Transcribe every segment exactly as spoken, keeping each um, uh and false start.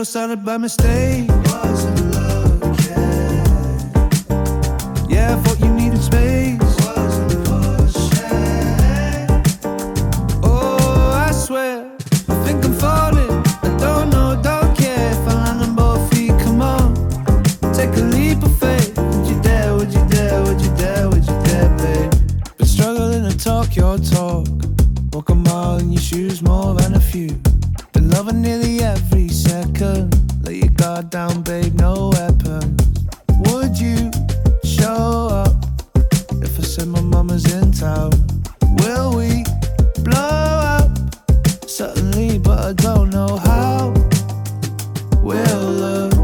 all started by mistake. Wasn't looking. Yeah, I thought you needed space. Wasn't pushing. Oh, I swear, I think I'm falling. I don't know, don't care if I land on both feet. Come on, take a leap of faith. Would you dare, would you dare, would you dare, would you dare, babe? Been struggling to talk your talk. Walk a mile in your shoes, more than a few. Been loving nearly every second. Lay your guard down, babe, no weapons. Would you show up if I said my mama's in town? Will we blow up? Certainly, but I don't know how. We'll look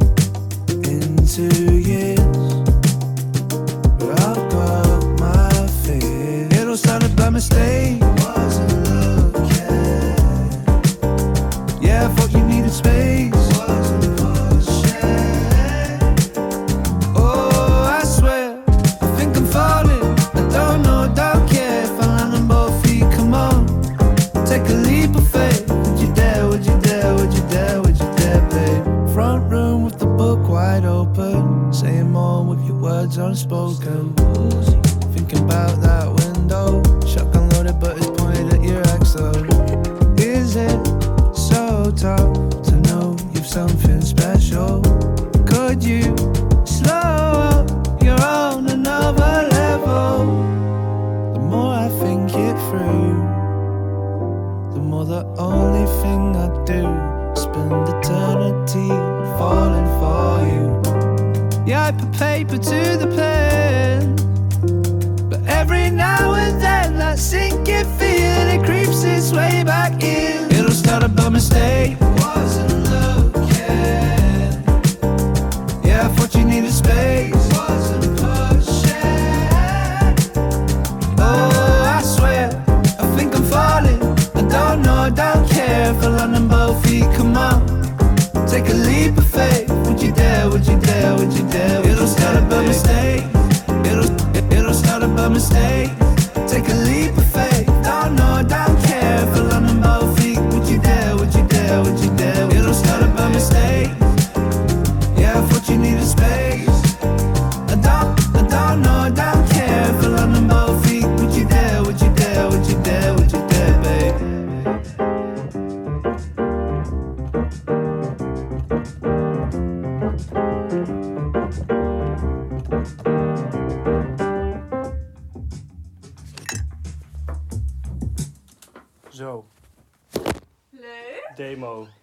into years, but I've got my fears. It all started by mistake. Wasn't looking. Yeah, I thought you needed space. Wasn't pushing. Oh, I swear, I think I'm falling. I don't know, don't care if I land on both feet. Come on, take a leap of faith. Would you dare, would you dare, would you dare, would you dare, babe? Front room with the book wide open, saying more with your words unspoken. Thinking about that window, shotgun loaded but it's pointed at your ex though. Is it so tough to know you've something special? Could you slow up? You're on another level. The more I think it through, the more the only thing I do is spend eternity falling for you. Yeah, I put paper to the pen, but every now and then that sinking feeling, it creeps its way back in. It all started by mistake. Wasn't looking. Yeah, I thought you needed space. Wasn't pushing. Oh, I swear, I think I'm falling. I don't know, I don't care if I land on both feet. Come on, take a leap of faith. Would you dare, would you dare, would you dare? It all started by mistake. It all, it, it all started by mistake. Take a leap of faith. Don't know, I don't care if I land on both feet. Would you dare, would you dare, would you dare? It all started by mistake. Yeah, I thought you needed space. I don't, I don't know, I don't care if I land on both feet. Would you dare, would you dare, would you dare, would you dare, babe? Zo, Leuk. demo.